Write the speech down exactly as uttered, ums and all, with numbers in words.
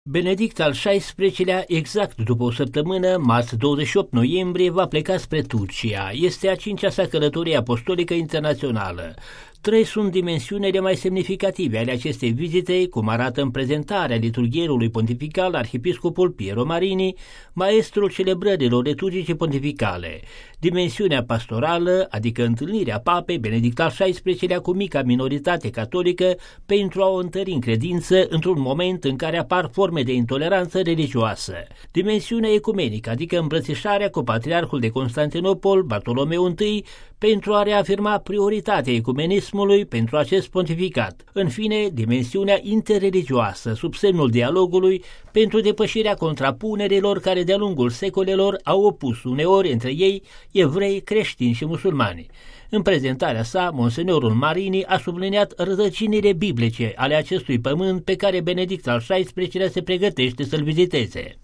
Benedict al șaisprezecelea, exact după o săptămână, marți douăzeci și opt noiembrie, va pleca spre Turcia. Este a cincea sa călătorie apostolică internațională. Trei sunt dimensiunile mai semnificative ale acestei vizite, cum arată în prezentarea liturghierului pontifical arhiepiscopul Piero Marini, maestrul celebrărilor liturgice pontificale. Dimensiunea pastorală, adică întâlnirea papei Benedict al șaisprezecelea cu mica minoritate catolică pentru a o întări în credință într-un moment în care apar forme de intoleranță religioasă. Dimensiunea ecumenică, adică îmbrățișarea cu patriarhul de Constantinopol, Bartolomeu I, pentru a reafirma prioritatea ecumenismului pentru acest pontificat. În fine, dimensiunea interreligioasă, sub semnul dialogului, pentru depășirea contrapunerilor care de-a lungul secolelor au opus uneori între ei evrei, creștini și musulmani. În prezentarea sa, monsenorul Marini a subliniat rădăcinile biblice ale acestui pământ pe care Benedict al șaisprezecelea se pregătește să-l viziteze.